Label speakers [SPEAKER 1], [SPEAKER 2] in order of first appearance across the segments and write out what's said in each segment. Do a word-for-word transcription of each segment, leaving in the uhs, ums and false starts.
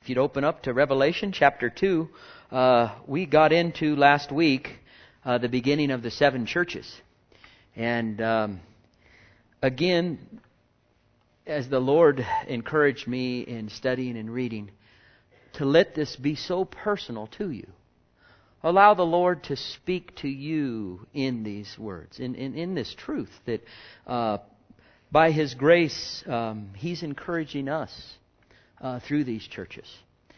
[SPEAKER 1] If you'd open up to Revelation chapter two, uh, we got into last week uh, the beginning of the seven churches. And um, again, as the Lord encouraged me in studying and reading, to let this be so personal to you. Allow the Lord to speak to you in these words, in, in, in this truth, that uh, by His grace, um, He's encouraging us Uh, through these churches.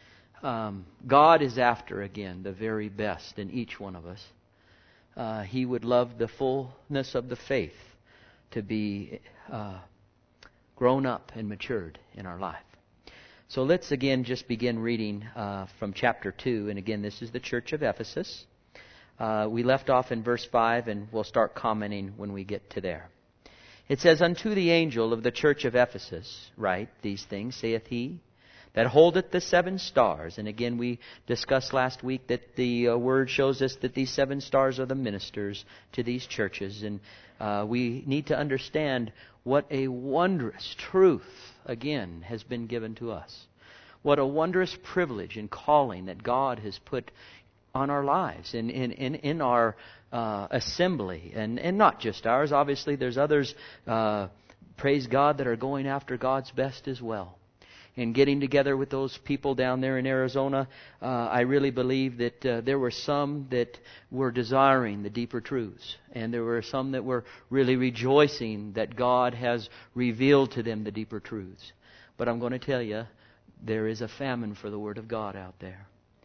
[SPEAKER 1] Um, God is after, again, the very best in each one of us. Uh, he would love the fullness of the faith to be uh, grown up and matured in our life. So let's again just begin reading uh, from chapter two. And again, this is the church of Ephesus. Uh, we left off in verse five, and we'll start commenting when we get to there. It says, "Unto the angel of the church of Ephesus write, These things saith he that holdeth the seven stars." And again, we discussed last week that the uh, Word shows us that these seven stars are the ministers to these churches. And uh, we need to understand what a wondrous truth, again, has been given to us. What a wondrous privilege and calling that God has put on our lives, in, in, in, in our uh, assembly. And, and not just ours. Obviously, there's others, uh, praise God, that are going after God's best as well. And getting together with those people down there in Arizona, uh, I really believe that uh, there were some that were desiring the deeper truths. And there were some that were really rejoicing that God has revealed to them the deeper truths. But I'm going to tell you, there is a famine for the Word of God out there.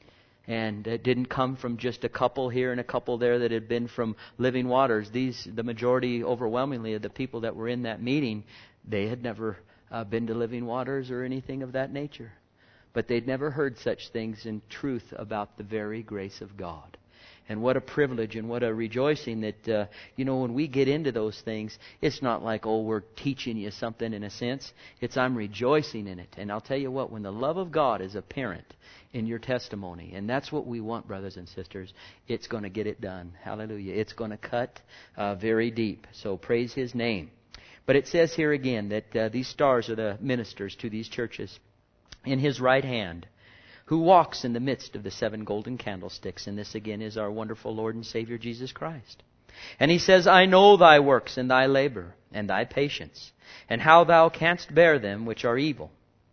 [SPEAKER 1] And it didn't come from just a couple here and a couple there that had been from Living Waters. These, the majority, overwhelmingly, of the people that were in that meeting, they had never uh, been to Living Waters or anything of that nature. But they'd never heard such things in truth about the very grace of God. And what a privilege and what a rejoicing that, uh, you know, when we get into those things, it's not like, oh, we're teaching you something in a sense. It's I'm rejoicing in it. And I'll tell you what, when the love of God is apparent in your testimony, and that's what we want, brothers and sisters, it's going to get it done. Hallelujah. It's going to cut uh, very deep. So praise His name. But it says here again that uh, these stars are the ministers to these churches. In His right hand, who walks in the midst of the seven golden candlesticks. And this again is our wonderful Lord and Savior Jesus Christ. And He says, I know thy works and thy labor and thy patience, and how thou canst bear them which are evil.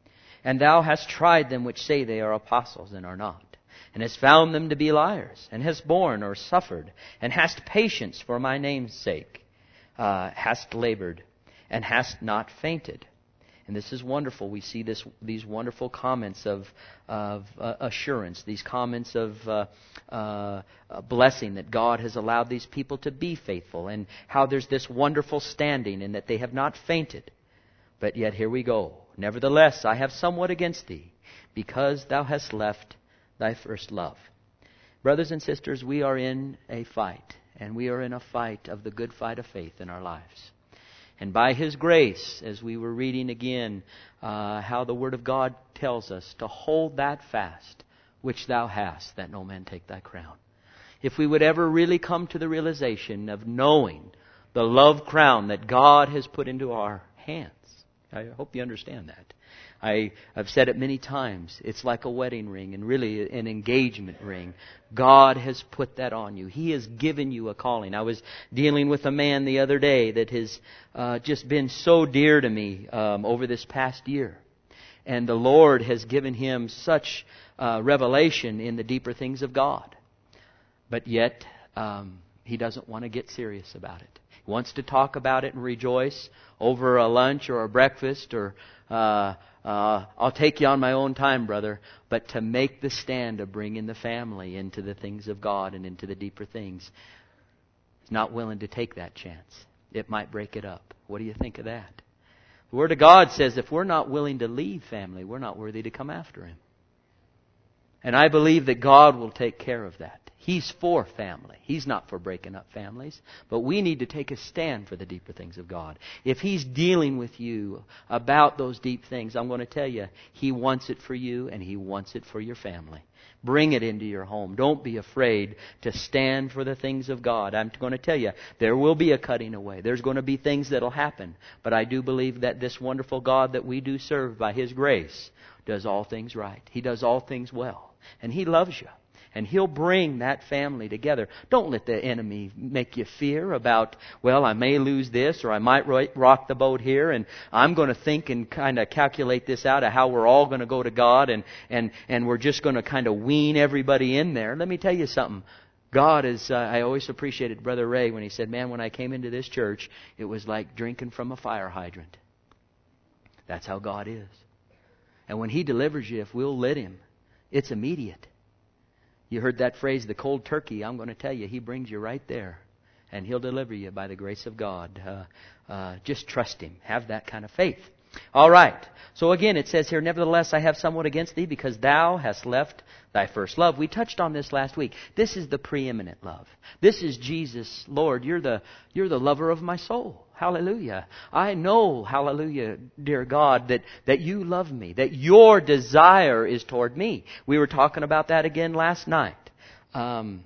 [SPEAKER 1] And thou hast tried them which say they are apostles and are not, and hast found them to be liars, and hast borne or suffered, and hast patience for my name's sake, uh, hast labored, and hast not fainted. And this is wonderful. We see this, these wonderful comments of, of uh, assurance, these comments of uh, uh, blessing that God has allowed these people to be faithful, and how there's this wonderful standing and that they have not fainted. But yet here we go. Nevertheless, I have somewhat against thee, because thou hast left thy first love. Brothers and sisters, we are in a fight, and we are in a fight of the good fight of faith in our lives. And by His grace, as we were reading again, uh, how the Word of God tells us to hold that fast which thou hast, that no man take thy crown. If we would ever really come to the realization of knowing the love crown that God has put into our hands, I hope you understand that. I, I've said it many times. It's like a wedding ring, and really an engagement ring. God has put that on you. He has given you a calling. I was dealing with a man the other day that has uh, just been so dear to me um, over this past year. And the Lord has given him such uh, revelation in the deeper things of God. But yet, um, he doesn't want to get serious about it. He wants to talk about it and rejoice over a lunch or a breakfast or uh, uh, I'll take you on my own time, brother. But to make the stand of bringing the family into the things of God and into the deeper things, he's not willing to take that chance. It might break it up. What do you think of that? The Word of God says if we're not willing to leave family, we're not worthy to come after Him. And I believe that God will take care of that. He's for family. He's not for breaking up families. But we need to take a stand for the deeper things of God. If He's dealing with you about those deep things, I'm going to tell you, He wants it for you and He wants it for your family. Bring it into your home. Don't be afraid to stand for the things of God. I'm going to tell you, there will be a cutting away. There's going to be things that will happen. But I do believe that this wonderful God that we do serve by His grace does all things right. He does all things well. And He loves you. And He'll bring that family together. Don't let the enemy make you fear about, well, I may lose this, or I might rock the boat here, and I'm going to think and kind of calculate this out of how we're all going to go to God, and, and, and we're just going to kind of wean everybody in there. Let me tell you something. God is, uh, I always appreciated Brother Ray when he said, man, when I came into this church, it was like drinking from a fire hydrant. That's how God is. And when He delivers you, if we'll let Him, it's immediate. You heard that phrase, the cold turkey. I'm going to tell you, He brings you right there. And He'll deliver you by the grace of God. Uh, uh, just trust Him. Have that kind of faith. All right. So again, it says here, nevertheless, I have somewhat against thee, because thou hast left thy first love. We touched on this last week. This is the preeminent love. This is Jesus, Lord, you're the, you're the lover of my soul. Hallelujah. I know, hallelujah, dear God, that, that you love me, that your desire is toward me. We were talking about that again last night. Um,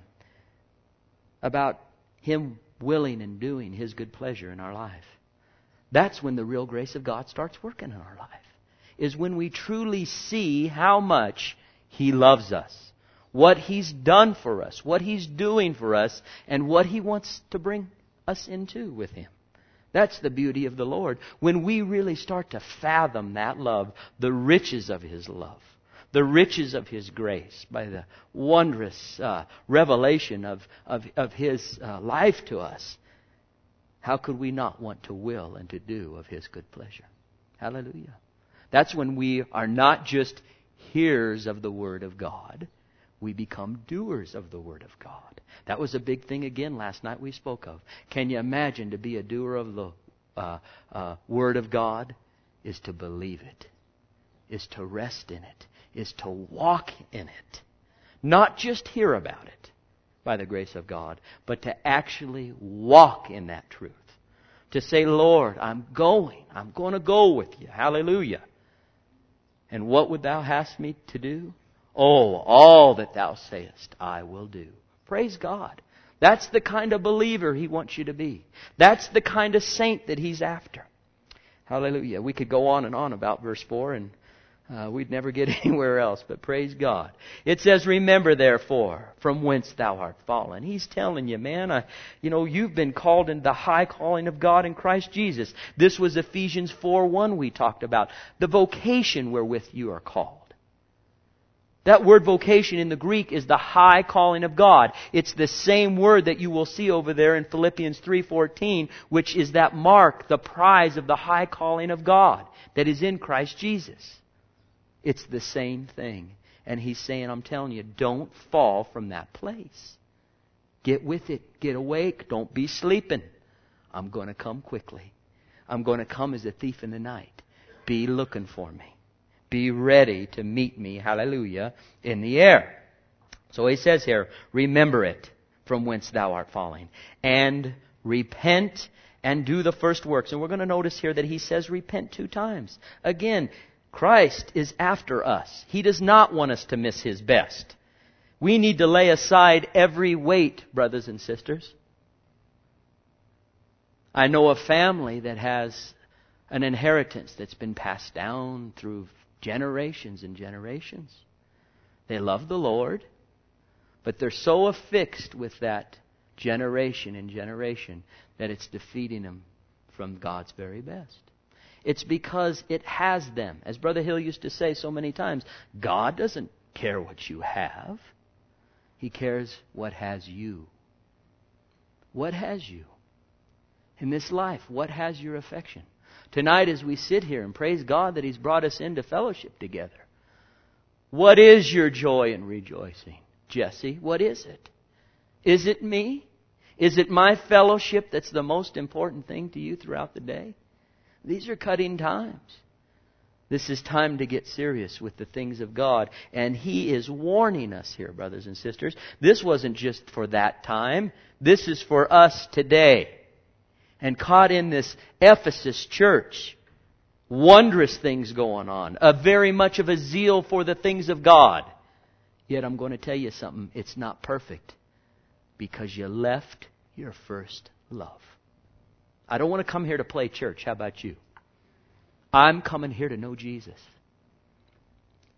[SPEAKER 1] about Him willing and doing His good pleasure in our life. That's when the real grace of God starts working in our life. Is when we truly see how much He loves us. What He's done for us. What He's doing for us. And what He wants to bring us into with Him. That's the beauty of the Lord. When we really start to fathom that love, the riches of His love, the riches of His grace, by the wondrous uh, revelation of, of, of His uh, life to us, how could we not want to will and to do of His good pleasure? Hallelujah. That's when we are not just hearers of the Word of God. We become doers of the Word of God. That was a big thing again last night we spoke of. Can you imagine to be a doer of the uh, uh, Word of God? Is to believe it. Is to rest in it. Is to walk in it. Not just hear about it by the grace of God, but to actually walk in that truth. To say, Lord, I'm going. I'm going to go with you. Hallelujah. And what would thou hast me to do? Oh, all that thou sayest, I will do. Praise God. That's the kind of believer He wants you to be. That's the kind of saint that He's after. Hallelujah. We could go on and on about verse four, and uh, we'd never get anywhere else, but praise God. It says, remember therefore from whence thou art fallen. He's telling you, man, I, you know, you've been called into the high calling of God in Christ Jesus. This was Ephesians four one we talked about. The vocation wherewith you are called. That word vocation in the Greek is the high calling of God. It's the same word that you will see over there in Philippians three fourteen, which is that mark, the prize of the high calling of God that is in Christ Jesus. It's the same thing. And He's saying, I'm telling you, don't fall from that place. Get with it. Get awake. Don't be sleeping. I'm going to come quickly. I'm going to come as a thief in the night. Be looking for me. Be ready to meet me, hallelujah, in the air. So He says here, remember it from whence thou art falling. And repent and do the first works. And we're going to notice here that He says repent two times. Again, Christ is after us. He does not want us to miss His best. We need to lay aside every weight, brothers and sisters. I know a family that has an inheritance that's been passed down through generations and generations. They love the Lord, but they're so affixed with that generation and generation that it's defeating them from God's very best. It's because it has them. As Brother Hill used to say so many times, God doesn't care what you have. He cares what has you. What has you? In this life, what has your affection? Tonight as we sit here and praise God that He's brought us into fellowship together. What is your joy and rejoicing? Jesse, what is it? Is it me? Is it my fellowship that's the most important thing to you throughout the day? These are cutting times. This is time to get serious with the things of God. And He is warning us here, brothers and sisters. This wasn't just for that time. This is for us today. And caught in this Ephesus church, wondrous things going on. A very much of a zeal for the things of God. Yet I'm going to tell you something. It's not perfect. Because you left your first love. I don't want to come here to play church. How about you? I'm coming here to know Jesus.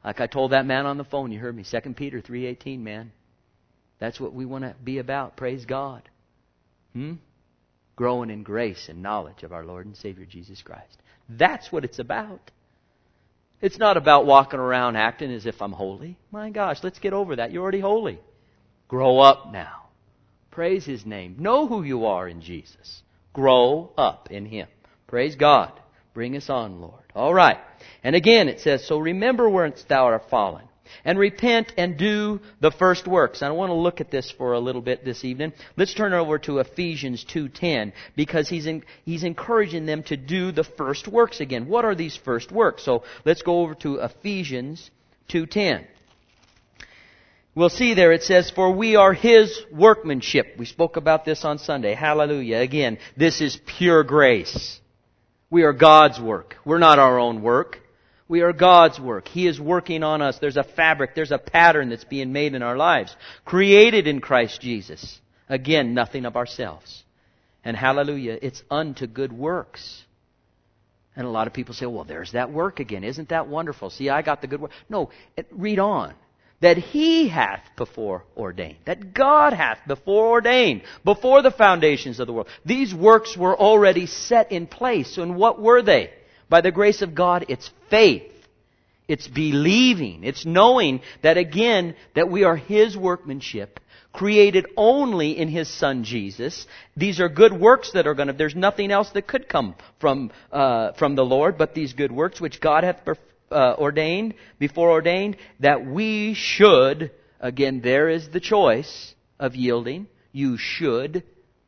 [SPEAKER 1] Like I told that man on the phone, you heard me, Second Peter three eighteen, man. That's what we want to be about. Praise God. Hmm? Growing in grace and knowledge of our Lord and Savior Jesus Christ. That's what it's about. It's not about walking around acting as if I'm holy. My gosh, let's get over that. You're already holy. Grow up now. Praise His name. Know who you are in Jesus. Grow up in Him. Praise God. Bring us on, Lord. All right. And again it says, so remember whence thou art fallen, and repent and do the first works. And I want to look at this for a little bit this evening. Let's turn over to Ephesians two ten, because he's in, he's encouraging them to do the first works again. What are these first works? So let's go over to Ephesians two ten. We'll see there it says, for we are His workmanship. We spoke about this on Sunday. Hallelujah. Again, this is pure grace. We are God's work. We're not our own work. We are God's work. He is working on us. There's a fabric, there's a pattern that's being made in our lives. Created in Christ Jesus. Again, nothing of ourselves. And hallelujah, it's unto good works. And a lot of people say, well, there's that work again. Isn't that wonderful? See, I got the good work. No, read on. That He hath before ordained. That God hath before ordained. Before the foundations of the world. These works were already set in place. And what were they? By the grace of God, it's faith. It's believing. It's knowing that again, that we are His workmanship. Created only in His Son Jesus. These are good works that are going to, there's nothing else that could come from, uh, from the Lord but these good works which God hath performed. Uh, ordained, before ordained, that we should, again, there is the choice of yielding. You should.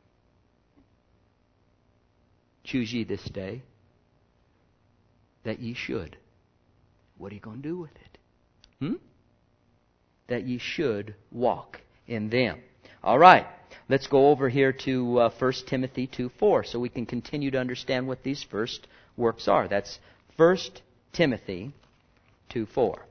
[SPEAKER 1] Choose ye this day that ye should. What are you going to do with it? Hmm? That ye should walk in them. All right. Let's go over here to uh, First Timothy two four so we can continue to understand what these first works are. That's First Timothy two four.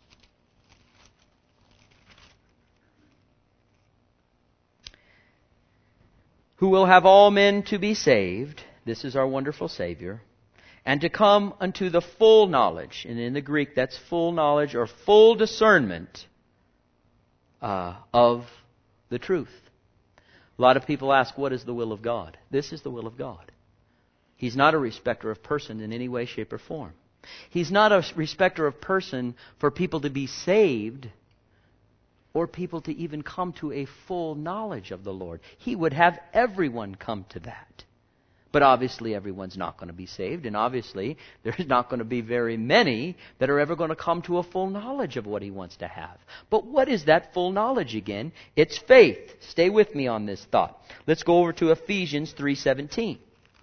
[SPEAKER 1] Who will have all men to be saved, this is our wonderful Savior, and to come unto the full knowledge, and in the Greek that's full knowledge or full discernment uh, of the truth. A lot of people ask, what is the will of God? This is the will of God. He's not a respecter of person in any way, shape, or form. He's not a respecter of person for people to be saved or people to even come to a full knowledge of the Lord. He would have everyone come to that. But obviously everyone's not going to be saved, and obviously there's not going to be very many that are ever going to come to a full knowledge of what He wants to have. But what is that full knowledge again? It's faith. Stay with me on this thought. Let's go over to Ephesians three seventeen.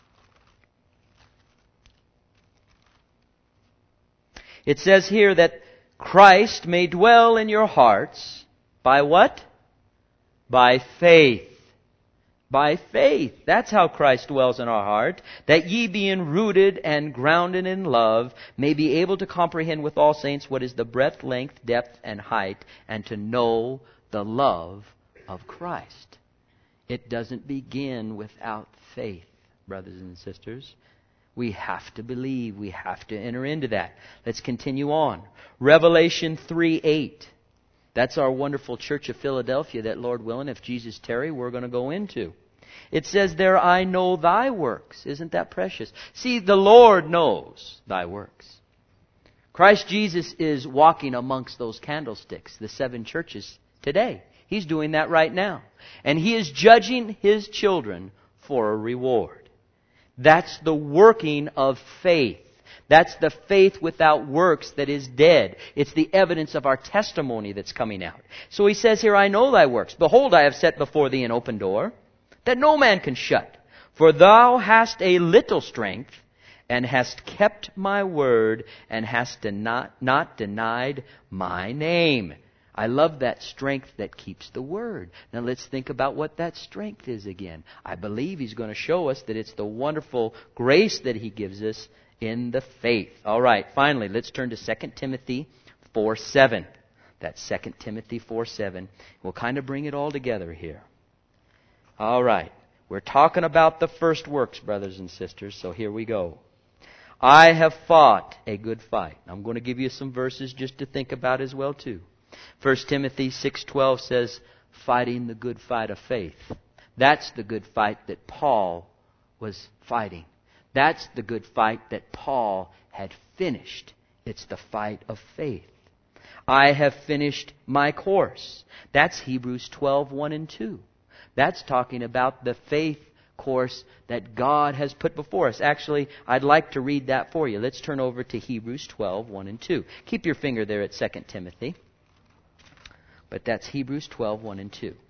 [SPEAKER 1] It says here that Christ may dwell in your hearts by what? By faith. By faith. That's how Christ dwells in our heart. That ye being rooted and grounded in love may be able to comprehend with all saints what is the breadth, length, depth, and height, and to know the love of Christ. It doesn't begin without faith, brothers and sisters. We have to believe. We have to enter into that. Let's continue on. Revelation three eight. That's our wonderful Church of Philadelphia that, Lord willing, if Jesus tarry, we're going to go into. It says there, I know thy works. Isn't that precious? See, the Lord knows thy works. Christ Jesus is walking amongst those candlesticks, the seven churches today. He's doing that right now. And He is judging His children for a reward. That's the working of faith. That's the faith without works that is dead. It's the evidence of our testimony that's coming out. So He says here, I know thy works. Behold, I have set before thee an open door that no man can shut. For thou hast a little strength, and hast kept my word, and hast not, not denied my name. I love that strength that keeps the word. Now let's think about what that strength is again. I believe He's going to show us that it's the wonderful grace that He gives us in the faith. All right, finally, let's turn to Second Timothy four seven. That's Second Timothy four seven. We'll kind of bring it all together here. All right, we're talking about the first works, brothers and sisters, so here we go. I have fought a good fight. I'm going to give you some verses just to think about as well too. First Timothy six twelve says, fighting the good fight of faith. That's the good fight that Paul was fighting. That's the good fight that Paul had finished. It's the fight of faith. I have finished my course. That's Hebrews twelve one and two. That's talking about the faith course that God has put before us. Actually, I'd like to read that for you. Let's turn over to Hebrews twelve one and two. Keep your finger there at Second Timothy. But that's Hebrews twelve one and two.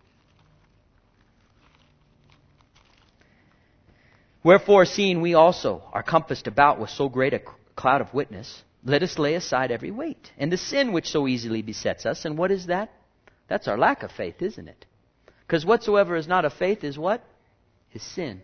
[SPEAKER 1] Wherefore, seeing we also are compassed about with so great a cloud of witness, let us lay aside every weight, and the sin which so easily besets us. And what is that? That's our lack of faith, isn't it? Because whatsoever is not of faith is what? Is sin.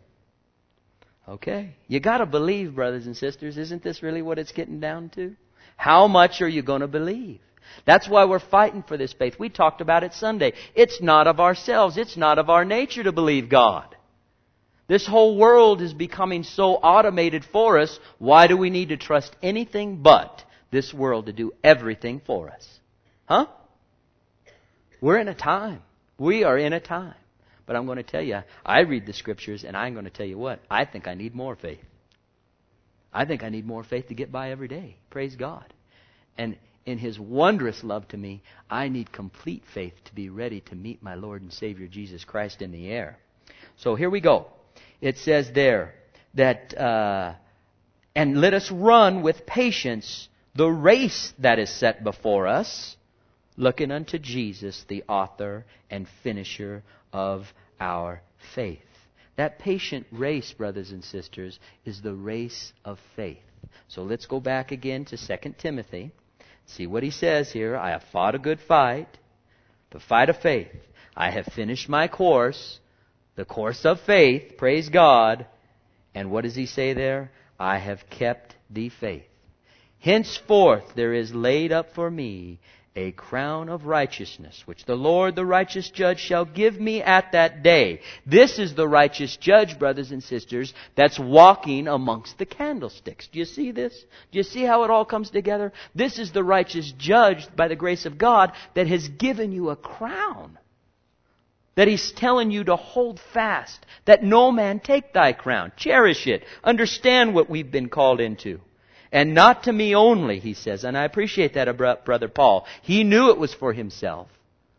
[SPEAKER 1] Okay? You got to believe, brothers and sisters. Isn't this really what it's getting down to? How much are you going to believe? That's why we're fighting for this faith. We talked about it Sunday. It's not of ourselves. It's not of our nature to believe God. This whole world is becoming so automated for us. Why do we need to trust anything but this world to do everything for us? Huh? We're in a time. We are in a time. But I'm going to tell you, I read the Scriptures and I'm going to tell you what, I think I need more faith. I think I need more faith to get by every day. Praise God. And in His wondrous love to me, I need complete faith to be ready to meet my Lord and Savior Jesus Christ in the air. So here we go. It says there that, uh, and let us run with patience the race that is set before us, looking unto Jesus, the author and finisher of our faith. That patient race, brothers and sisters, is the race of faith. So let's go back again to Second Timothy. See what he says here. I have fought a good fight, the fight of faith. I have finished my course, the course of faith, praise God. And what does he say there? I have kept the faith. Henceforth there is laid up for me a crown of righteousness, which the Lord, the righteous judge, shall give me at that day. This is the righteous judge, brothers and sisters, that's walking amongst the candlesticks. Do you see this? Do you see how it all comes together? This is the righteous judge, by the grace of God, that has given you a crown. That He's telling you to hold fast, that no man take thy crown. Cherish it. Understand what we've been called into. And not to me only, he says. And I appreciate that of Brother Paul. He knew it was for himself.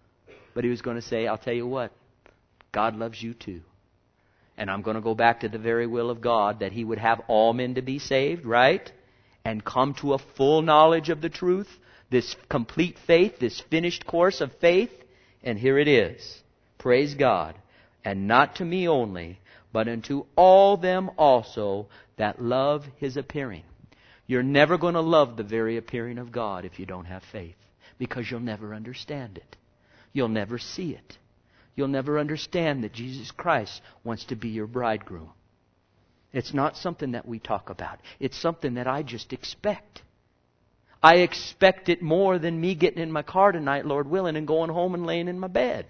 [SPEAKER 1] But he was going to say, I'll tell you what, God loves you too. And I'm going to go back to the very will of God, that He would have all men to be saved, right? And come to a full knowledge of the truth. This complete faith, this finished course of faith. And here it is. Praise God. And not to me only, but unto all them also that love His appearing. You're never going to love the very appearing of God if you don't have faith, because you'll never understand it. You'll never see it. You'll never understand that Jesus Christ wants to be your bridegroom. It's not something that we talk about. It's something that I just expect. I expect it more than me getting in my car tonight, Lord willing, and going home and laying in my bed.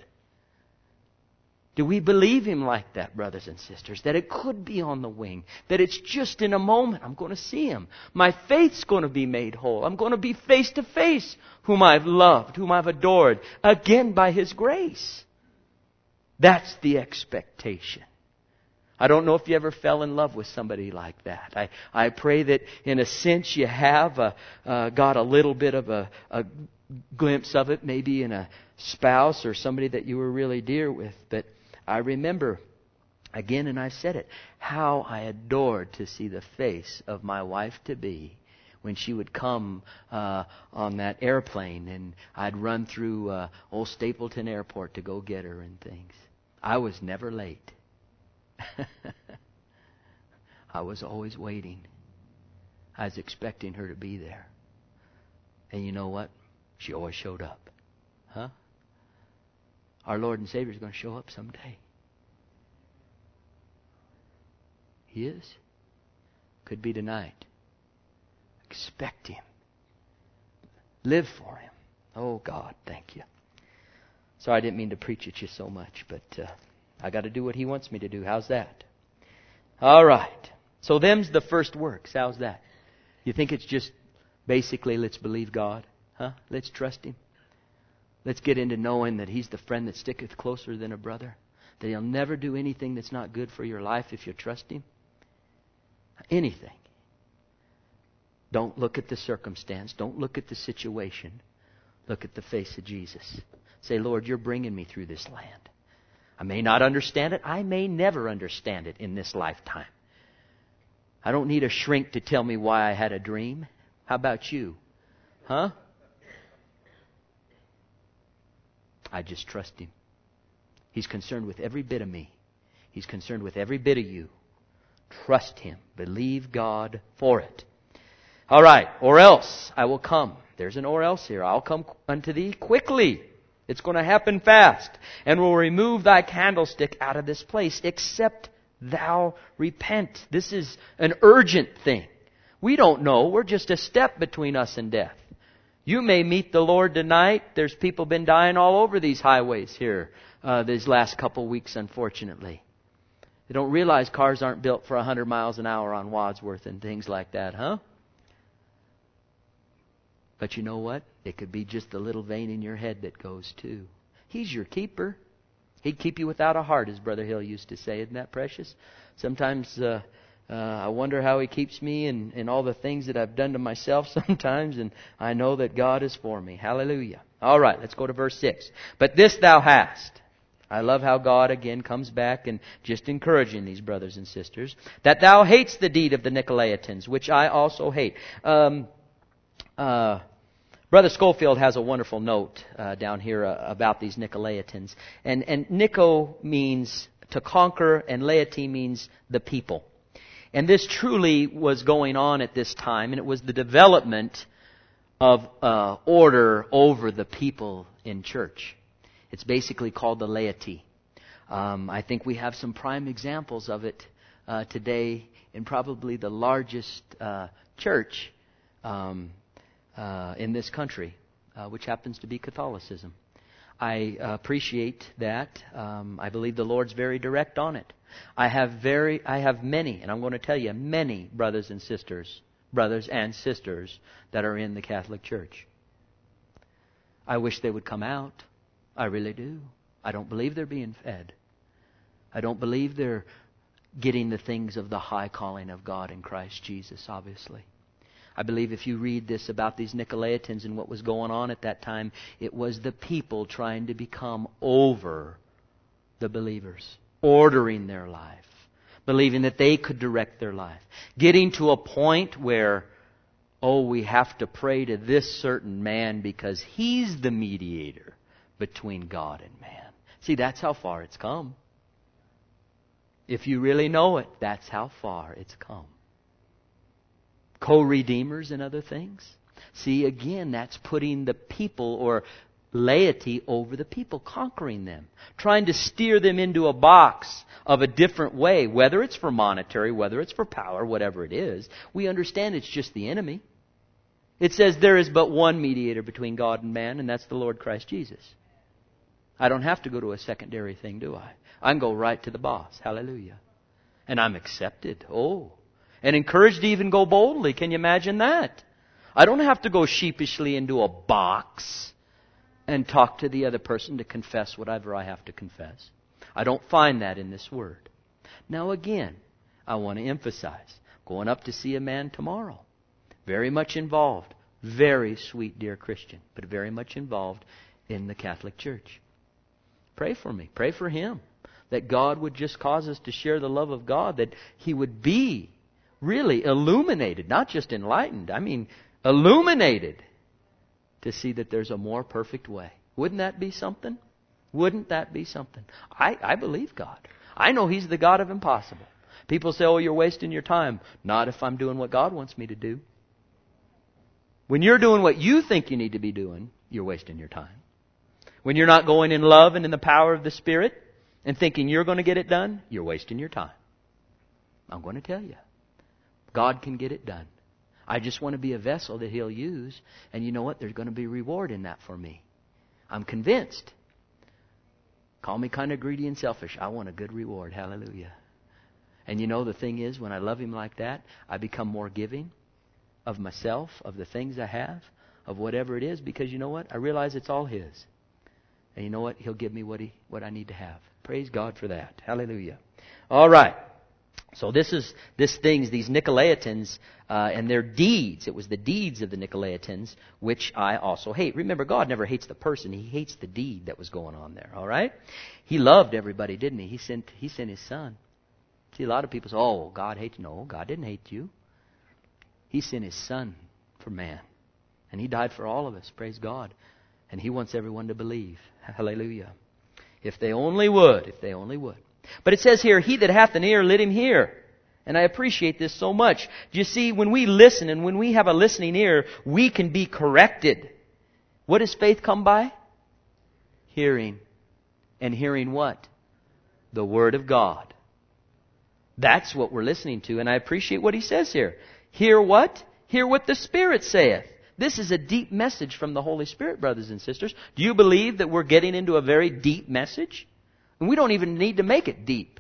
[SPEAKER 1] Do we believe Him like that, brothers and sisters? That it could be on the wing. That it's just in a moment I'm going to see Him. My faith's going to be made whole. I'm going to be face to face whom I've loved, whom I've adored. Again, by His grace. That's the expectation. I don't know if you ever fell in love with somebody like that. I, I pray that in a sense you have uh, uh, got a little bit of a, a glimpse of it, maybe in a spouse or somebody that you were really dear with. But I remember, again, and I've said it, how I adored to see the face of my wife-to-be when she would come uh, on that airplane and I'd run through uh, old Stapleton Airport to go get her and things. I was never late. I was always waiting. I was expecting her to be there. And you know what? She always showed up. Huh? Our Lord and Savior is going to show up someday. He is. Could be tonight. Expect Him. Live for Him. Oh God, thank you. Sorry I didn't mean to preach at you so much, but uh, I got to do what He wants me to do. How's that? All right. So them's the first works. How's that? You think it's just basically let's believe God? Huh? Let's trust Him. Let's get into knowing that He's the friend that sticketh closer than a brother. That He'll never do anything that's not good for your life if you trust Him. Anything. Don't look at the circumstance. Don't look at the situation. Look at the face of Jesus. Say, Lord, You're bringing me through this land. I may not understand it. I may never understand it in this lifetime. I don't need a shrink to tell me why I had a dream. How about you? Huh? I just trust Him. He's concerned with every bit of me. He's concerned with every bit of you. Trust Him. Believe God for it. All right. Or else I will come. There's an or else here. I'll come unto thee quickly. It's going to happen fast. And will remove thy candlestick out of this place, except thou repent. This is an urgent thing. We don't know. We're just a step between us and death. You may meet the Lord tonight. There's people been dying all over these highways here uh, these last couple weeks, unfortunately. They don't realize cars aren't built for one hundred miles an hour on Wadsworth and things like that, huh? But you know what? It could be just the little vein in your head that goes too. He's your keeper. He'd keep you without a heart, as Brother Hill used to say. Isn't that precious? Sometimes uh, uh, I wonder how He keeps me and, and all the things that I've done to myself sometimes. And I know that God is for me. Hallelujah. All right, let's go to verse six. But this thou hast. I love how God again comes back and just encouraging these brothers and sisters. That thou hates the deed of the Nicolaitans, which I also hate. Um, uh, Brother Schofield has a wonderful note uh, down here uh, about these Nicolaitans. And, and Nico means to conquer, and laity means the people. And this truly was going on at this time, and it was the development of uh, order over the people in church. It's basically called the laity. Um, I think we have some prime examples of it uh, today in probably the largest uh, church um, uh, in this country, uh, which happens to be Catholicism. I uh, appreciate that. Um, I believe the Lord's very direct on it. I have very, I have many, and I'm going to tell you, many brothers and sisters, brothers and sisters that are in the Catholic Church. I wish they would come out. I really do. I don't believe they're being fed. I don't believe they're getting the things of the high calling of God in Christ Jesus, obviously. I believe if you read this about these Nicolaitans and what was going on at that time, it was the people trying to become over the believers, ordering their life, believing that they could direct their life, getting to a point where, oh, we have to pray to this certain man because he's the mediator between God and man. See, that's how far it's come. If you really know it, that's how far it's come. Co-redeemers and other things. See, again, that's putting the people or laity over the people, conquering them, trying to steer them into a box of a different way, whether it's for monetary, whether it's for power, whatever it is. We understand it's just the enemy. It says there is but one mediator between God and man, and that's the Lord Christ Jesus. I don't have to go to a secondary thing, do I? I can go right to the boss. Hallelujah. And I'm accepted. Oh. And encouraged to even go boldly. Can you imagine that? I don't have to go sheepishly into a box and talk to the other person to confess whatever I have to confess. I don't find that in this Word. Now again, I want to emphasize, going up to see a man tomorrow. Very much involved. Very sweet, dear Christian. But very much involved in the Catholic Church. Pray for me. Pray for him. That God would just cause us to share the love of God. That he would be really illuminated. Not just enlightened. I mean, illuminated. To see that there's a more perfect way. Wouldn't that be something? Wouldn't that be something? I, I believe God. I know He's the God of impossible. People say, oh, you're wasting your time. Not if I'm doing what God wants me to do. When you're doing what you think you need to be doing, you're wasting your time. When you're not going in love and in the power of the Spirit and thinking you're going to get it done, you're wasting your time. I'm going to tell you. God can get it done. I just want to be a vessel that He'll use. And you know what? There's going to be reward in that for me. I'm convinced. Call me kind of greedy and selfish. I want a good reward. Hallelujah. And you know the thing is, when I love Him like that, I become more giving. of myself, of the things I have, of whatever it is, because you know what? I realize it's all His. And you know what? He'll give me what he what I need to have. Praise God for that. Hallelujah. All right. So this is this things, these Nicolaitans uh, and their deeds. It was the deeds of the Nicolaitans which I also hate. Remember, God never hates the person. He hates the deed that was going on there. All right? He loved everybody, didn't He? He sent He sent His Son. See, a lot of people say, oh, God hates you. No, God didn't hate you. He sent His Son for man. And He died for all of us. Praise God. And He wants everyone to believe. Hallelujah. If they only would. If they only would. But it says here, he that hath an ear, let him hear. And I appreciate this so much. Do you see, when we listen and when we have a listening ear, we can be corrected. What does faith come by? Hearing. And hearing what? The Word of God. That's what we're listening to. And I appreciate what he says here. Hear what? Hear what the Spirit saith. This is a deep message from the Holy Spirit, brothers and sisters. Do you believe that we're getting into a very deep message? And we don't even need to make it deep.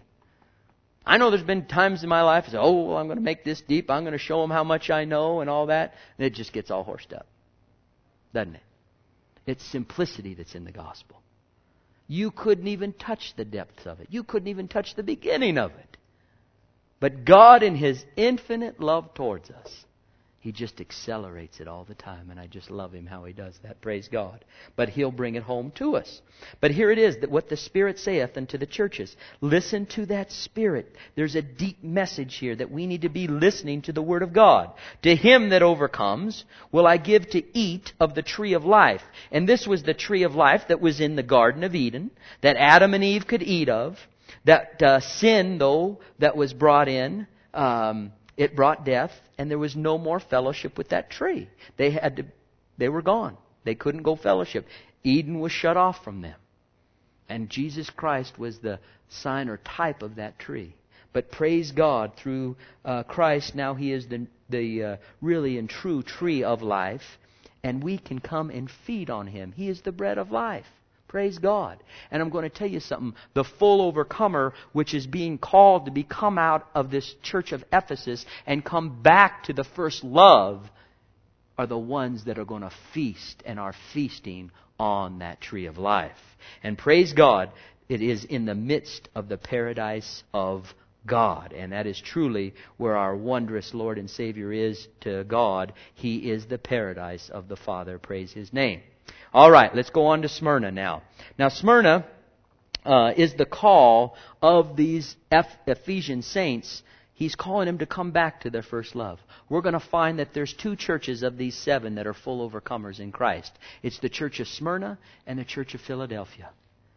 [SPEAKER 1] I know there's been times in my life I say, oh, well, I'm going to make this deep. I'm going to show them how much I know and all that. And it just gets all horsed up. Doesn't it? It's simplicity that's in the gospel. You couldn't even touch the depths of it. You couldn't even touch the beginning of it. But God, in His infinite love towards us, He just accelerates it all the time. And I just love Him how He does that. Praise God. But He'll bring it home to us. But here it is, that what the Spirit saith unto the churches. Listen to that Spirit. There's a deep message here that we need to be listening to the Word of God. To him that overcomes will I give to eat of the tree of life. And this was the tree of life that was in the Garden of Eden, that Adam and Eve could eat of. That uh, sin, though, that was brought in, um, it brought death, and there was no more fellowship with that tree. They had to, they were gone. They couldn't go fellowship. Eden was shut off from them. And Jesus Christ was the sign or type of that tree. But praise God, through uh, Christ, now He is the, the uh, really and true tree of life, and we can come and feed on Him. He is the bread of life. Praise God. And I'm going to tell you something. The full overcomer, which is being called to become out of this church of Ephesus and come back to the first love, are the ones that are going to feast and are feasting on that tree of life. And praise God, it is in the midst of the paradise of God. And that is truly where our wondrous Lord and Savior is to God. He is the paradise of the Father. Praise His name. All right, let's go on to Smyrna now. Now, Smyrna uh, is the call of these Eph- Ephesian saints. He's calling them to come back to their first love. We're going to find that there's two churches of these seven that are full overcomers in Christ. It's the church of Smyrna and the church of Philadelphia.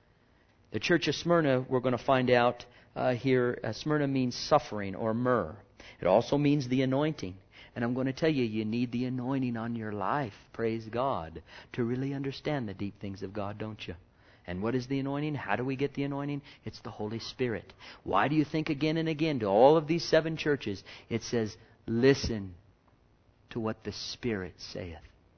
[SPEAKER 1] The church of Smyrna, we're going to find out uh, here, uh, Smyrna means suffering or myrrh. It also means the anointing. And I'm going to tell you, you need the anointing on your life, praise God, to really understand the deep things of God, don't you? And what is the anointing? How do we get the anointing? It's the Holy Spirit. Why do you think again and again to all of these seven churches, it says, listen to what the Spirit saith.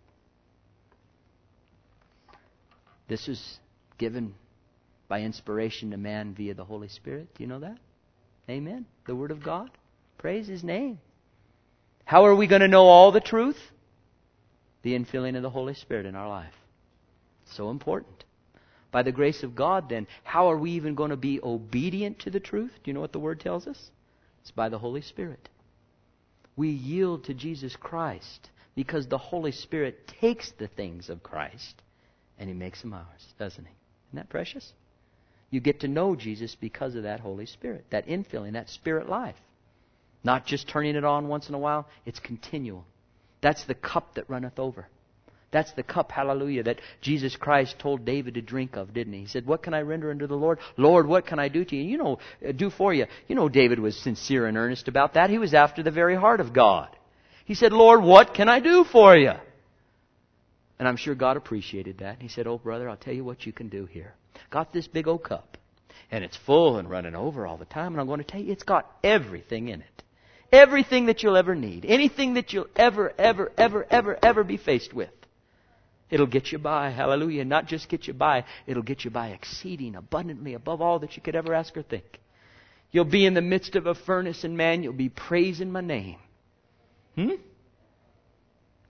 [SPEAKER 1] This is given by inspiration to man via the Holy Spirit. Do you know that? Amen. The Word of God. Praise His name. How are we going to know all the truth? The infilling of the Holy Spirit in our life. So important. By the grace of God, then, how are we even going to be obedient to the truth? Do you know what the Word tells us? It's by the Holy Spirit. We yield to Jesus Christ because the Holy Spirit takes the things of Christ and He makes them ours, doesn't He? Isn't that precious? You get to know Jesus because of that Holy Spirit, that infilling, that Spirit life. Not just turning it on once in a while, it's continual. That's the cup that runneth over. That's the cup, hallelujah, that Jesus Christ told David to drink of, didn't He? He said, what can I render unto the Lord? Lord, what can I do to you? You know, do for you. You know, David was sincere and earnest about that. He was after the very heart of God. He said, Lord, what can I do for you? And I'm sure God appreciated that. He said, oh, brother, I'll tell you what you can do here. Got this big old cup. And it's full and running over all the time. And I'm going to tell you, it's got everything in it. Everything that you'll ever need. Anything that you'll ever, ever, ever, ever, ever be faced with. It'll get you by. Hallelujah. Not just get you by. It'll get you by exceeding abundantly above all that you could ever ask or think. You'll be in the midst of a furnace and man, you'll be praising my name. Hmm?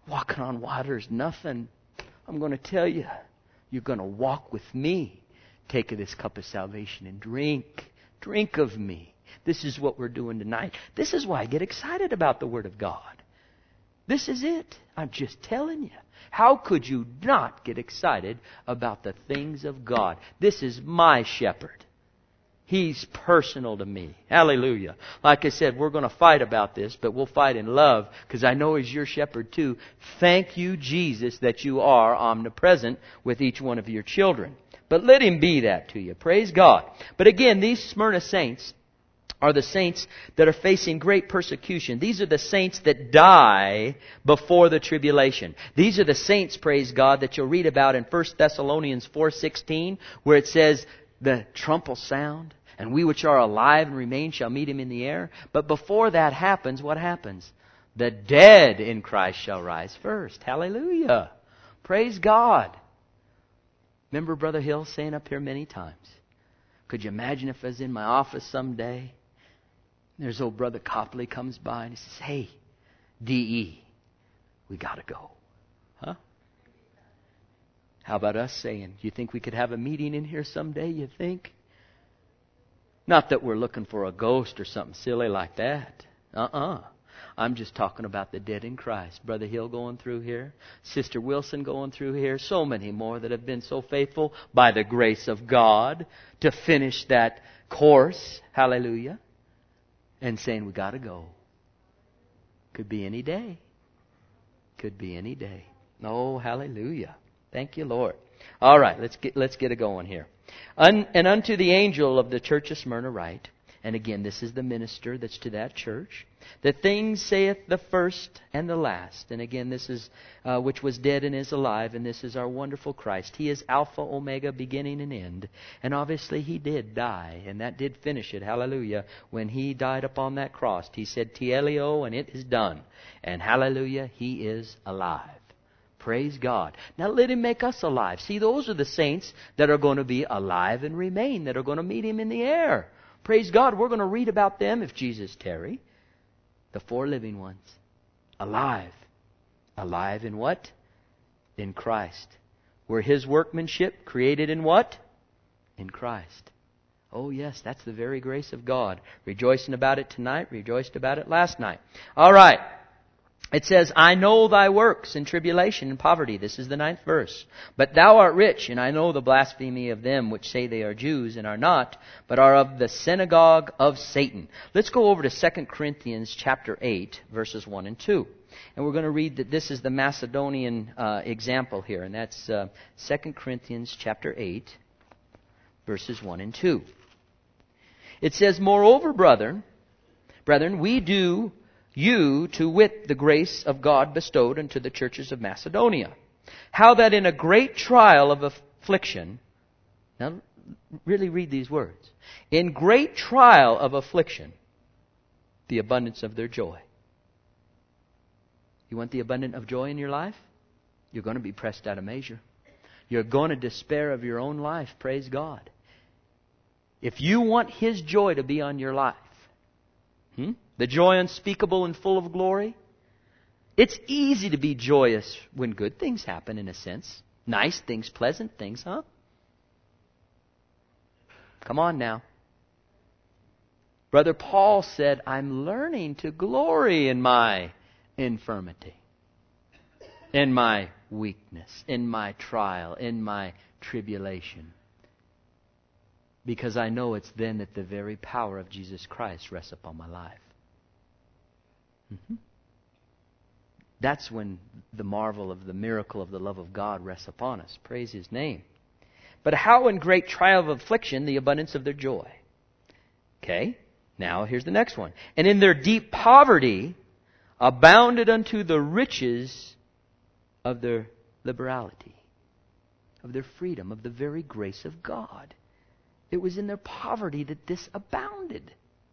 [SPEAKER 1] Walking on water is nothing. I'm going to tell you, you're going to walk with me. Take of this cup of salvation and drink. Drink of me. This is what we're doing tonight. This is why I get excited about the Word of God. This is it. I'm just telling you. How could you not get excited about the things of God? This is my shepherd. He's personal to me. Hallelujah. Like I said, we're going to fight about this, but we'll fight in love because I know He's your shepherd too. Thank you, Jesus, that you are omnipresent with each one of your children. But let Him be that to you. Praise God. But again, these Smyrna saints are the saints that are facing great persecution. These are the saints that die before the tribulation. These are the saints, praise God, that you'll read about in First Thessalonians four sixteen, where it says, the trump will sound, and we which are alive and remain shall meet Him in the air. But before that happens, what happens? The dead in Christ shall rise first. Hallelujah. Praise God. Remember Brother Hill saying up here many times, could you imagine if I was in my office someday, there's old Brother Copley comes by and he says, hey, D E, we got to go. Huh? How about us saying, you think we could have a meeting in here someday, you think? Not that we're looking for a ghost or something silly like that. Uh-uh. I'm just talking about the dead in Christ. Brother Hill going through here. Sister Wilson going through here. So many more that have been so faithful by the grace of God to finish that course. Hallelujah. And saying we got to go. Could be any day. Could be any day. Oh, hallelujah. Thank you, Lord. All right, let's get let's get it going here. Un, and unto the angel of the church of Smyrna write, and again, this is the minister that's to that church. The things saith the first and the last. And again, this is uh, which was dead and is alive, and this is our wonderful Christ. He is Alpha, Omega, beginning and end. And obviously He did die, and that did finish it. Hallelujah. When He died upon that cross, He said, Tielio, and it is done. And hallelujah, He is alive. Praise God. Now let Him make us alive. See, those are the saints that are going to be alive and remain, that are going to meet Him in the air. Praise God. We're going to read about them if Jesus tarry. The four living ones. Alive. Alive in what? In Christ. We're His workmanship, created in what? In Christ. Oh yes, that's the very grace of God. Rejoicing about it tonight, rejoiced about it last night. All right. It says, I know thy works in tribulation and poverty. This is the ninth verse. But thou art rich, and I know the blasphemy of them which say they are Jews and are not, but are of the synagogue of Satan. Let's go over to Second Corinthians chapter eight, verses one and two. And we're going to read that this is the Macedonian uh, example here. And that's uh, Second Corinthians chapter eight, verses one and two. It says, Moreover, brethren, brethren, we do you to wit the grace of God bestowed unto the churches of Macedonia. How that in a great trial of affliction, now really read these words, in great trial of affliction, the abundance of their joy. You want the abundance of joy in your life? You're going to be pressed out of measure. You're going to despair of your own life. Praise God. If you want His joy to be on your life, hmm? the joy unspeakable and full of glory. It's easy to be joyous when good things happen, in a sense. Nice things, pleasant things, huh? Come on now. Brother Paul said, I'm learning to glory in my infirmity, in my weakness, in my trial, in my tribulation. Because I know it's then that the very power of Jesus Christ rests upon my life. Mm-hmm. That's when the marvel of the miracle of the love of God rests upon us. Praise His name. But how in great trial of affliction the abundance of their joy. Okay, now here's the next one. And in their deep poverty abounded unto the riches of their liberality, of their freedom, of the very grace of God. It was in their poverty that this abounded.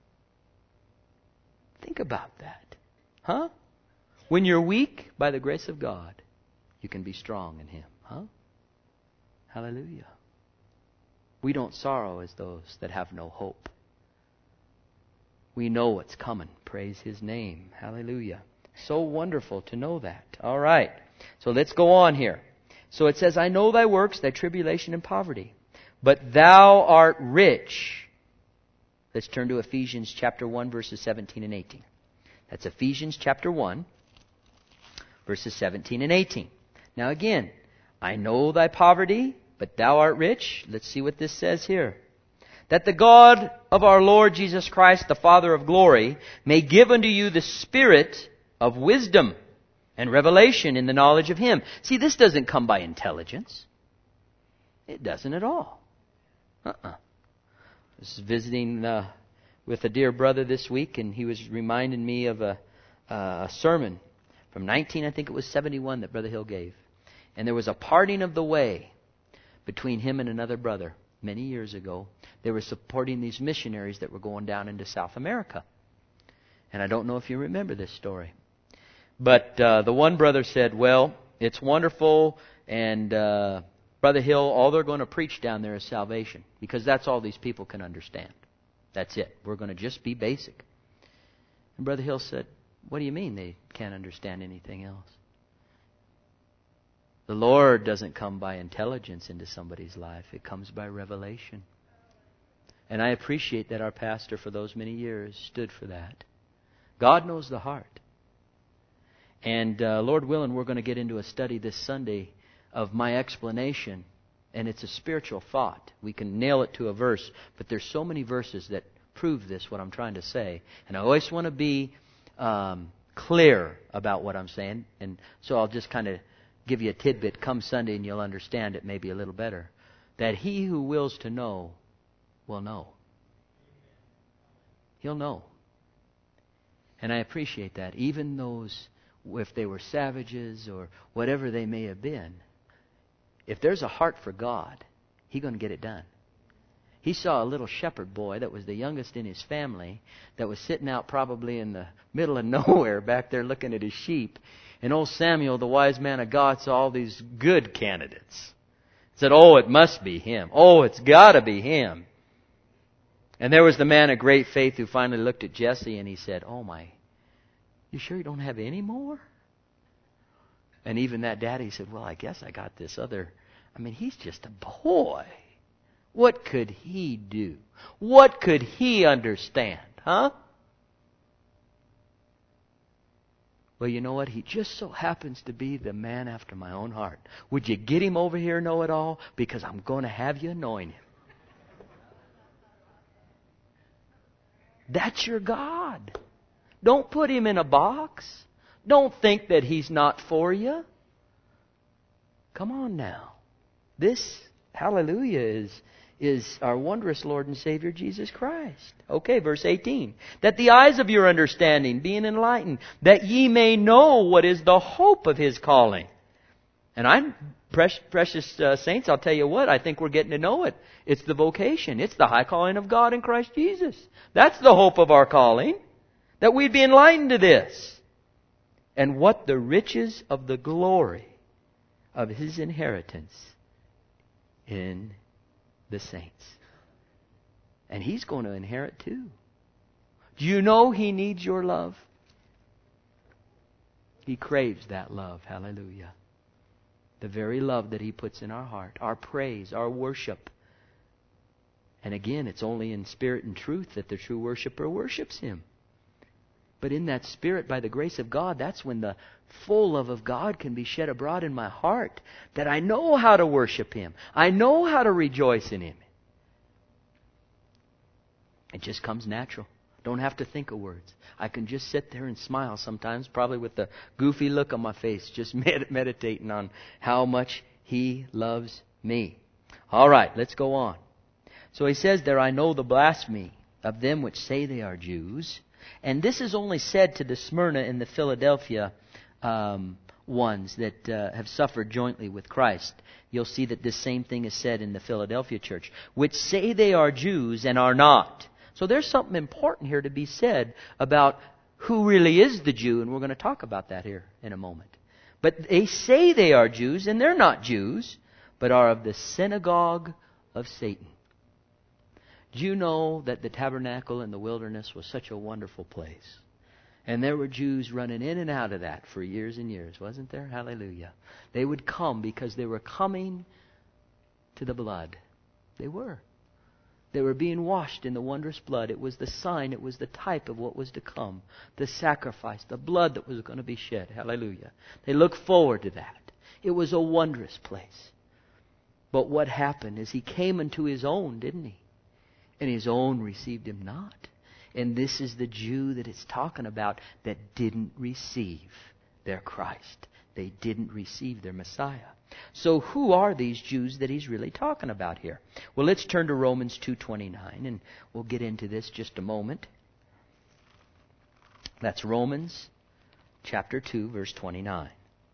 [SPEAKER 1] Think about that. Huh? When you're weak, by the grace of God, you can be strong in Him. Huh? Hallelujah. We don't sorrow as those that have no hope. We know what's coming. Praise His name. Hallelujah. So wonderful to know that. All right. So let's go on here. So it says, I know thy works, thy tribulation and poverty, but thou art rich. Let's turn to Ephesians chapter one, verses seventeen and eighteen. That's Ephesians chapter one, verses seventeen and eighteen. Now again, I know thy poverty, but thou art rich. Let's see what this says here. That the God of our Lord Jesus Christ, the Father of glory, may give unto you the spirit of wisdom and revelation in the knowledge of Him. See, this doesn't come by intelligence. It doesn't at all. Uh-uh. I was visiting uh, with a dear brother this week, and he was reminding me of a, uh, a sermon from nineteen, I think it was seventy-one, that Brother Hill gave. And there was a parting of the way between him and another brother many years ago. They were supporting these missionaries that were going down into South America. And I don't know if you remember this story. But uh, the one brother said, well, it's wonderful, and uh, Brother Hill, all they're going to preach down there is salvation, because that's all these people can understand. That's it. We're going to just be basic. And Brother Hill said, what do you mean they can't understand anything else? The Lord doesn't come by intelligence into somebody's life. It comes by revelation. And I appreciate that our pastor for those many years stood for that. God knows the heart. And uh, Lord willing, we're going to get into a study this Sunday of my explanation. And it's a spiritual thought. We can nail it to a verse. But there's so many verses that prove this, what I'm trying to say. And I always want to be um, clear about what I'm saying. And so I'll just kind of give you a tidbit come Sunday, and you'll understand it maybe a little better. That he who wills to know will know. He'll know. And I appreciate that. Even those, if they were savages or whatever they may have been, if there's a heart for God, He's going to get it done. He saw a little shepherd boy that was the youngest in his family that was sitting out probably in the middle of nowhere back there looking at his sheep. And old Samuel, the wise man of God, saw all these good candidates. Said, oh, it must be him. Oh, it's got to be him. And there was the man of great faith who finally looked at Jesse and he said, oh my, you sure you don't have any more? And even that daddy said, well, I guess I got this other. I mean, he's just a boy. What could he do? What could he understand? Huh? Well, you know what? He just so happens to be the man after my own heart. Would you get him over here, know-it-all? Because I'm going to have you anoint him. That's your God. Don't put him in a box. Don't think that he's not for you. Come on now. This, hallelujah, is, is our wondrous Lord and Savior Jesus Christ. Okay, verse eighteen. That the eyes of your understanding being enlightened, that ye may know what is the hope of His calling. And I'm, precious, precious uh, saints, I'll tell you what, I think we're getting to know it. It's the vocation. It's the high calling of God in Christ Jesus. That's the hope of our calling. That we'd be enlightened to this. And what the riches of the glory of His inheritance in the saints. And He's going to inherit too. Do you know He needs your love? He craves that love. Hallelujah. The very love that He puts in our heart. Our praise, our worship. And again, it's only in spirit and truth that the true worshiper worships Him. But in that spirit, by the grace of God, that's when the full love of God can be shed abroad in my heart. That I know how to worship Him. I know how to rejoice in Him. It just comes natural. Don't have to think of words. I can just sit there and smile sometimes, probably with a goofy look on my face, just med- meditating on how much He loves me. All right, let's go on. So he says there, I know the blasphemy of them which say they are Jews. And this is only said to the Smyrna and the Philadelphia um, ones that uh, have suffered jointly with Christ. You'll see that this same thing is said in the Philadelphia church, which say they are Jews and are not. So there's something important here to be said about who really is the Jew, and we're going to talk about that here in a moment. But they say they are Jews, and they're not Jews, but are of the synagogue of Satan. Do you know that the tabernacle in the wilderness was such a wonderful place? And there were Jews running in and out of that for years and years, wasn't there? Hallelujah. They would come because they were coming to the blood. They were. They were being washed in the wondrous blood. It was the sign, it was the type of what was to come. The sacrifice, the blood that was going to be shed. Hallelujah. They looked forward to that. It was a wondrous place. But what happened is He came unto His own, didn't He? And His own received Him not. And this is the Jew that it's talking about that didn't receive their Christ. They didn't receive their Messiah. So who are these Jews that He's really talking about here? Well, let's turn to Romans two twenty-nine, and we'll get into this just a moment. That's Romans chapter two, verse twenty-nine.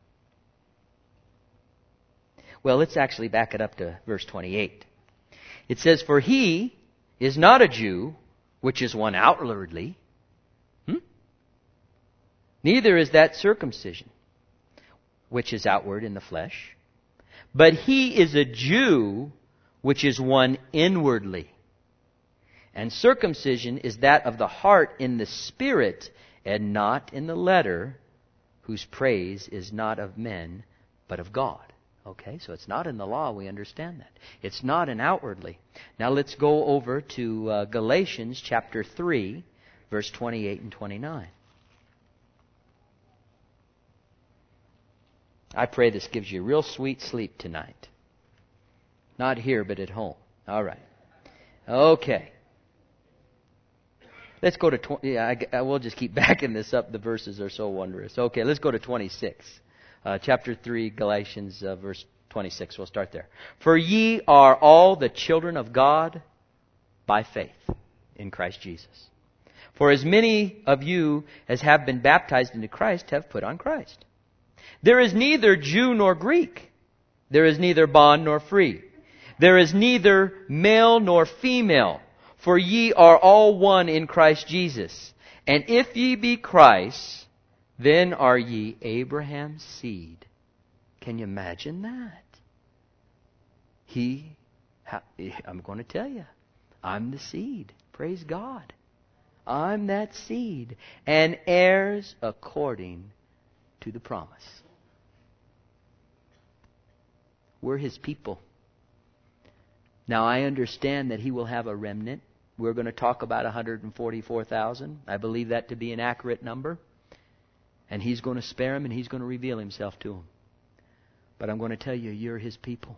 [SPEAKER 1] Well, let's actually back it up to verse twenty-eight. It says, "For he is not a Jew, which is one outwardly. Hmm? Neither is that circumcision, which is outward in the flesh. But he is a Jew, which is one inwardly. And circumcision is that of the heart in the spirit, and not in the letter, whose praise is not of men, but of God." Okay, so it's not in the law, we understand that. It's not in outwardly. Now let's go over to uh, Galatians chapter three, verse twenty-eight and twenty-nine. I pray this gives you real sweet sleep tonight. Not here, but at home. All right. Okay. Let's go to twenty. Yeah, I, I will just keep backing this up. The verses are so wondrous. Okay, let's go to twenty-six. Uh, chapter three, Galatians, uh, verse twenty-six. We'll start there. "For ye are all the children of God by faith in Christ Jesus. For as many of you as have been baptized into Christ have put on Christ. There is neither Jew nor Greek. There is neither bond nor free. There is neither male nor female. For ye are all one in Christ Jesus. And if ye be Christ's, then are ye Abraham's seed." Can you imagine that? He, I'm going to tell you, I'm the seed. Praise God. I'm that seed. And heirs according to the promise. We're His people. Now I understand that He will have a remnant. We're going to talk about one hundred forty-four thousand. I believe that to be an accurate number. And He's going to spare them and He's going to reveal Himself to them. But I'm going to tell you, you're His people.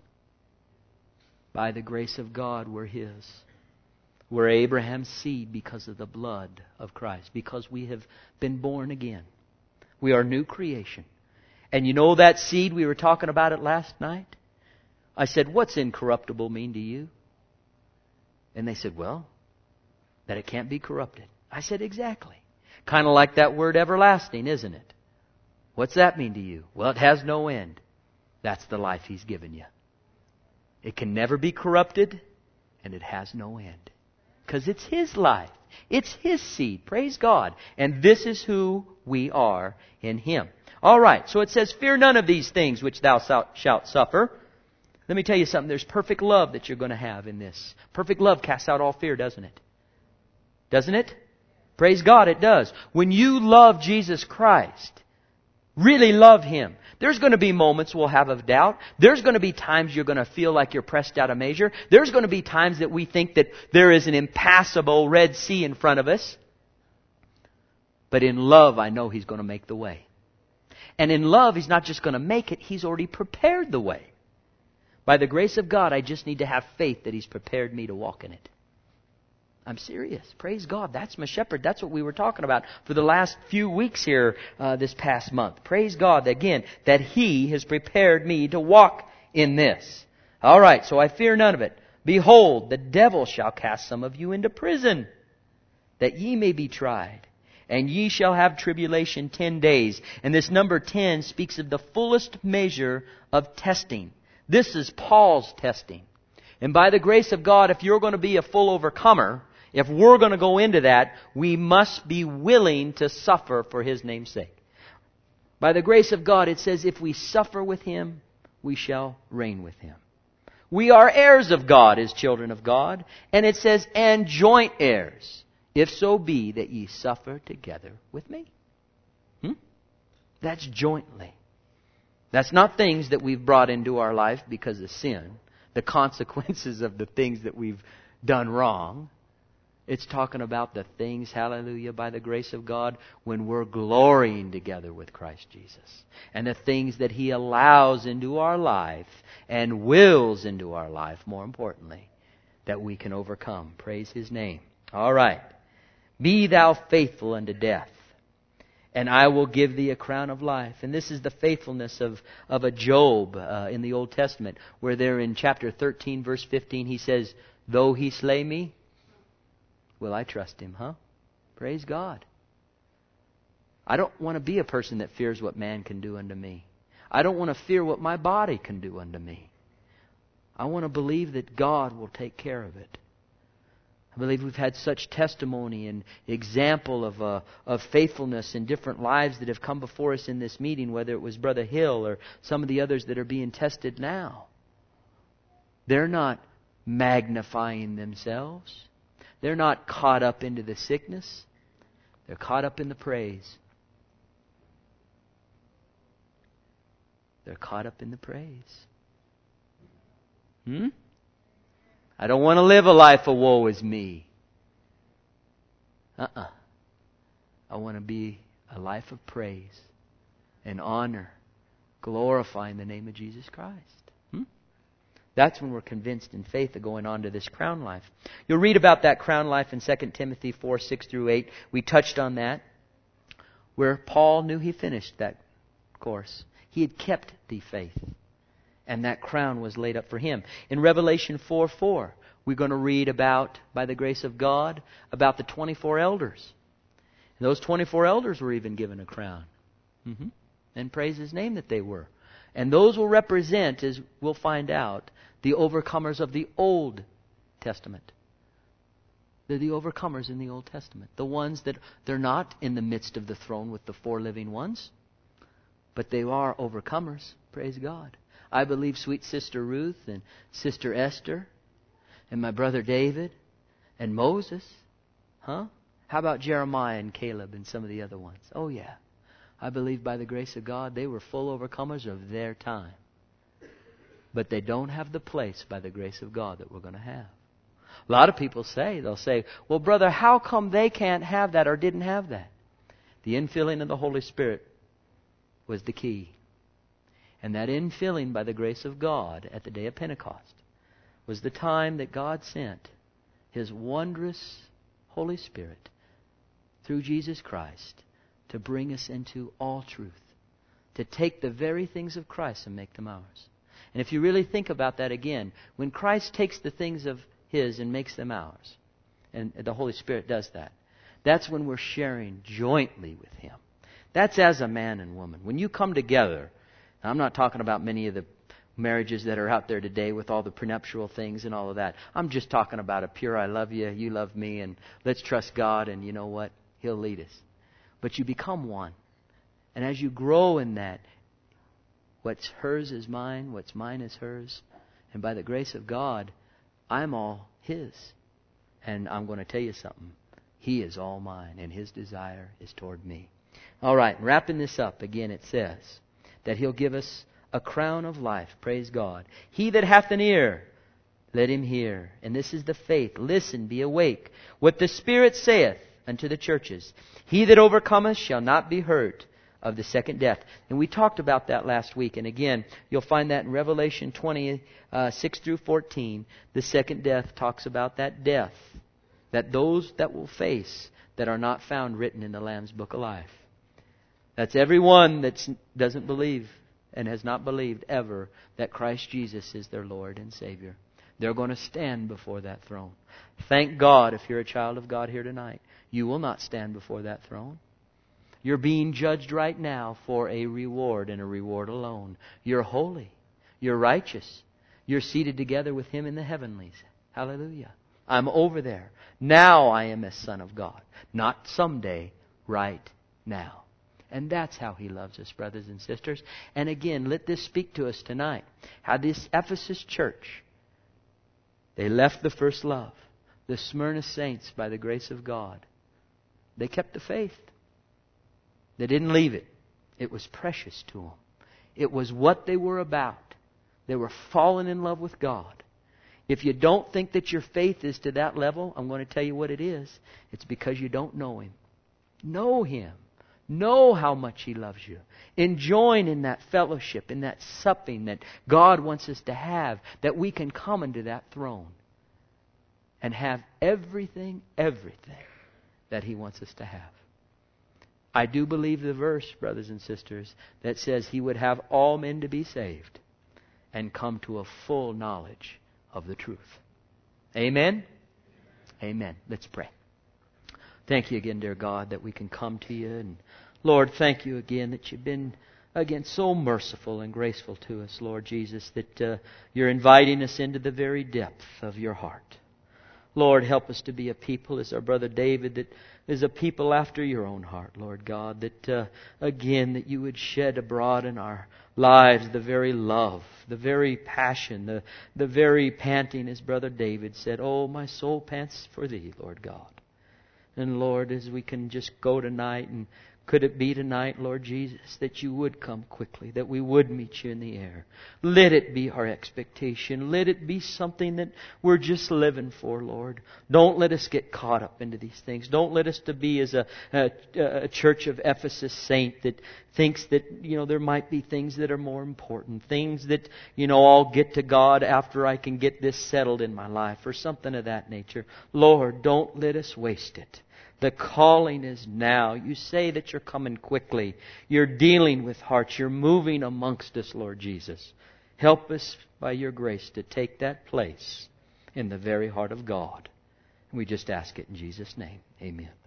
[SPEAKER 1] By the grace of God, we're His. We're Abraham's seed because of the blood of Christ. Because we have been born again. We are new creation. And you know that seed, we were talking about it last night? I said, what's incorruptible mean to you? And they said, well, that it can't be corrupted. I said, exactly. Kind of like that word everlasting, isn't it? What's that mean to you? Well, it has no end. That's the life He's given you. It can never be corrupted, and it has no end. Because it's His life. It's His seed. Praise God. And this is who we are in Him. All right, so it says, "Fear none of these things which thou shalt suffer." Let me tell you something. There's perfect love that you're going to have in this. Perfect love casts out all fear, doesn't it? Doesn't it? Praise God, it does. When you love Jesus Christ, really love Him, there's going to be moments we'll have of doubt. There's going to be times you're going to feel like you're pressed out of measure. There's going to be times that we think that there is an impassable Red Sea in front of us. But in love, I know He's going to make the way. And in love, He's not just going to make it, He's already prepared the way. By the grace of God, I just need to have faith that He's prepared me to walk in it. I'm serious. Praise God. That's my shepherd. That's what we were talking about for the last few weeks here uh, this past month. Praise God, again, that He has prepared me to walk in this. All right, so I fear none of it. "Behold, the devil shall cast some of you into prison, that ye may be tried. And ye shall have tribulation ten days. And this number ten speaks of the fullest measure of testing. This is Paul's testing. And by the grace of God, if you're going to be a full overcomer, if we're going to go into that, we must be willing to suffer for His name's sake. By the grace of God, it says, if we suffer with Him, we shall reign with Him. We are heirs of God as children of God. And it says, and joint heirs, if so be that ye suffer together with me. That's jointly. That's not things that we've brought into our life because of sin, the consequences of the things that we've done wrong. It's talking about the things, hallelujah, by the grace of God, when we're glorying together with Christ Jesus. And the things that He allows into our life and wills into our life, more importantly, that we can overcome. Praise His name. All right. Be thou faithful unto death, and I will give thee a crown of life. And this is the faithfulness of, of a Job uh, in the Old Testament, where there in chapter thirteen, verse fifteen, he says, though he slay me, will I trust him, huh? Praise God. I don't want to be a person that fears what man can do unto me. I don't want to fear what my body can do unto me. I want to believe that God will take care of it. I believe we've had such testimony and example of uh, of faithfulness in different lives that have come before us in this meeting, whether it was Brother Hill or some of the others that are being tested now. They're not magnifying themselves. They're not caught up into the sickness. They're caught up in the praise. They're caught up in the praise. Hmm? I don't want to live a life of woe is me. Uh-uh. I want to be a life of praise and honor, glorifying the name of Jesus Christ. Hmm? That's when we're convinced in faith of going on to this crown life. You'll read about that crown life in Second Timothy four, six through eight. We touched on that, where Paul knew he finished that course. He had kept the faith. And that crown was laid up for him. In Revelation four four, we're going to read about, by the grace of God, about the twenty-four elders. And those twenty-four elders were even given a crown. Mm-hmm. And praise His name that they were. And those will represent, as we'll find out, the overcomers of the Old Testament. They're the overcomers in the Old Testament. The ones that they're not in the midst of the throne with the four living ones, but they are overcomers. Praise God. I believe sweet Sister Ruth and Sister Esther and my brother David and Moses. Huh? How about Jeremiah and Caleb and some of the other ones? Oh yeah. I believe by the grace of God they were full overcomers of their time. But they don't have the place by the grace of God that we're going to have. A lot of people say, they'll say, well brother, how come they can't have that or didn't have that? The infilling of the Holy Spirit was the key. And that infilling by the grace of God at the day of Pentecost was the time that God sent His wondrous Holy Spirit through Jesus Christ to bring us into all truth, to take the very things of Christ and make them ours. And if you really think about that again, when Christ takes the things of His and makes them ours, and the Holy Spirit does that, that's when we're sharing jointly with Him. That's as a man and woman. When you come together, I'm not talking about many of the marriages that are out there today with all the prenuptial things and all of that. I'm just talking about a pure, I love you, you love me, and let's trust God, and you know what? He'll lead us. But you become one. And as you grow in that, what's hers is mine, what's mine is hers. And by the grace of God, I'm all His. And I'm going to tell you something. He is all mine, and His desire is toward me. All right, wrapping this up, again it says that He'll give us a crown of life. Praise God. He that hath an ear, let him hear. And this is the faith. Listen, be awake. What the Spirit saith unto the churches. He that overcometh shall not be hurt of the second death. And we talked about that last week. And again, you'll find that in Revelation twenty, uh, six through fourteen. The second death talks about that death that those that will face that are not found written in the Lamb's Book of Life. That's everyone that doesn't believe and has not believed ever that Christ Jesus is their Lord and Savior. They're going to stand before that throne. Thank God, if you're a child of God here tonight, you will not stand before that throne. You're being judged right now for a reward and a reward alone. You're holy. You're righteous. You're seated together with Him in the heavenlies. Hallelujah. I'm over there. Now I am a son of God. Not someday, right now. And that's how He loves us, brothers and sisters. And again, let this speak to us tonight. How this Ephesus church, they left the first love. The Smyrna saints, by the grace of God, they kept the faith. They didn't leave it. It was precious to them. It was what they were about. They were falling in love with God. If you don't think that your faith is to that level, I'm going to tell you what it is. It's because you don't know Him. Know Him. Know how much He loves you. Enjoin in that fellowship, in that supping that God wants us to have, that we can come into that throne and have everything, everything that He wants us to have. I do believe the verse, brothers and sisters, that says He would have all men to be saved and come to a full knowledge of the truth. Amen? Amen. Let's pray. Thank you again, dear God, that we can come to you. And Lord, thank you again that you've been, again, so merciful and graceful to us, Lord Jesus, that uh, you're inviting us into the very depth of your heart. Lord, help us to be a people, as our brother David, that is a people after your own heart, Lord God. That, uh, again, that you would shed abroad in our lives the very love, the very passion, the, the very panting, as brother David said, "Oh, my soul pants for thee, Lord God." And Lord, as we can just go tonight, and could it be tonight, Lord Jesus, that you would come quickly, that we would meet you in the air. Let it be our expectation. Let it be something that we're just living for, Lord. Don't let us get caught up into these things. Don't let us to be as a, a, a church of Ephesus saint that thinks that, you know, there might be things that are more important. Things that, you know, I'll get to God after I can get this settled in my life, or something of that nature. Lord, don't let us waste it. The calling is now. You say that you're coming quickly. You're dealing with hearts. You're moving amongst us, Lord Jesus. Help us by your grace to take that place in the very heart of God. We just ask it in Jesus' name. Amen.